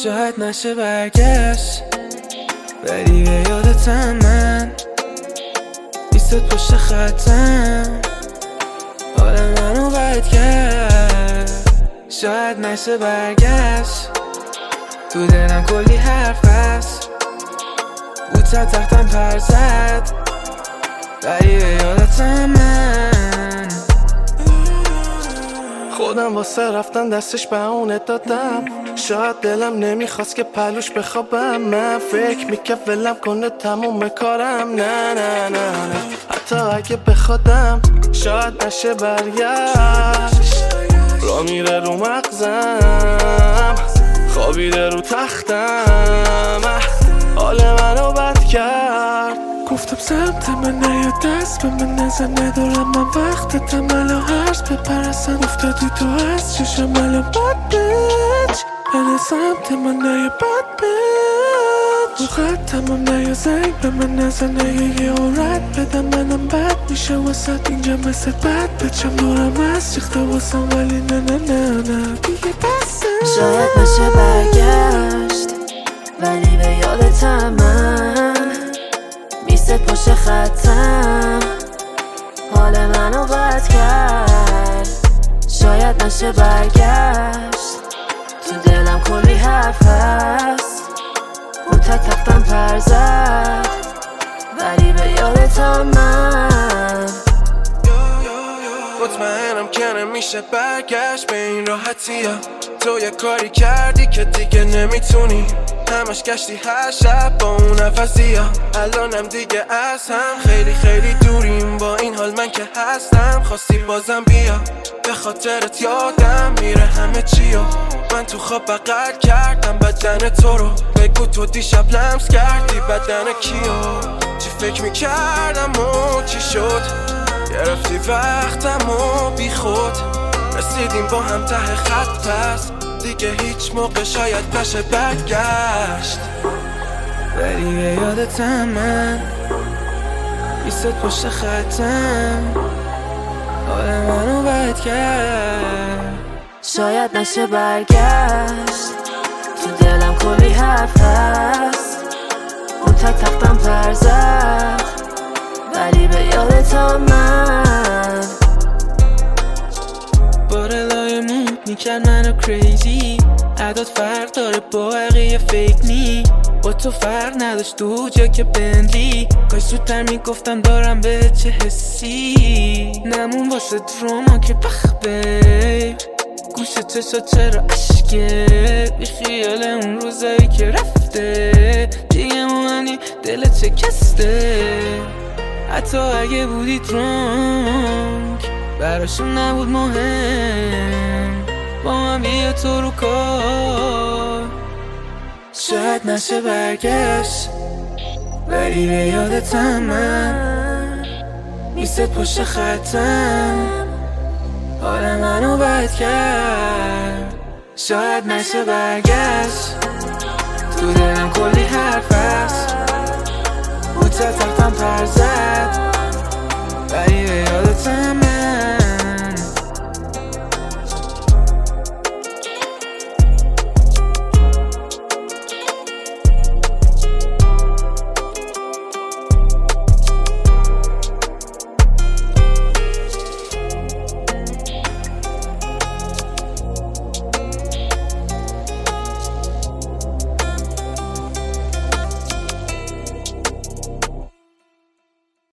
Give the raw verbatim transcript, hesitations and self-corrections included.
شاید نشه برگشت، ولی به یادتم من بیست پشت خطم، حال منو بد کرد. شاید نشه برگشت، تو دلم کلی حرف هست، بود تا تختم پر زد، ولی به یادتم من. خودم واسه رفتن دستش به اونه دادم، شاید دلم نمیخواست که پلوش بخوابم. من فکر میکرد ولم کنه تموم کارم، نه نه نه نه، حتی اگه بخوادم شاید نشه برگشت. را میره رو مغزم، خوابیده رو تختم، حال منو بد کرد. گفتم سمت من نیا، دست به من نزن، ندارم من وقتتم الان هرز بپرسن. افتادی تو از چشم الان بد بچ، من سمت من نیا بد بچ. رو خطم هم نیا، زنگ به من نزن، نیا یه رد بدم، منم بد میشه واسد اینجا مثل بد بچم. دورم از ریخته واسم ولی نه نه نه نه دیگه بسه. شاید نشه برگشت، ولی به یادتم من بیست پشت خطم، حال منو بد کرد. شاید نشه برگشت، تو دلم کلی حرف هست، بود تا تختم پر زد، ولی به یادتم من. مطمئنم که نمیشه برگشت به این راحتی ها. تو یه کاری کردی که دیگه نمیتونی، همش گشتی هر شب با اون نفسی ها. الانم دیگه از هم خیلی خیلی دوریم، با این حال من که هستم خواستی بازم بیا. به خاطرت یادم میره همه چی ها. من تو خواب بغل کردم بدن تو رو، بگو تو دیشب لمس کردی بدن کیو. چی فکر میکردم و چی شد، گرفتی وقتم و بی خود. رسیدیم با هم ته خط، پس دیگه هیچ موقع شاید نشه برگشت، ولی به یادتم من بیست پشت خطم، حال منو بد کرد. شاید نشه برگشت، تو دلم کلی حرف هست، بود تا تختم پر زد، ولی به یادتم من. بارلای مود میکرد منو کریزی، عداد فرق داره با بقیه فیک نی. با تو فرق نداشت تو جا که بندلی، کاش زودتر میگفتم دارم به چه حسی. نمون واسه دراما که بخ بیب، گوش چشا چرا عشقه، بی خیال اون روزایی که رفته، دیگه مومنی دلت شکسته. حتی اگه بودی درانک براشون نبود مهم، با من بیا تو رو کار. شاید نشه برگشت، ولی به یادتم من بیست پشت خطم، حال منو بد کرد. شاید نشه برگشت، تو دلم کلی حرف هست، بود تا تختم پر زد،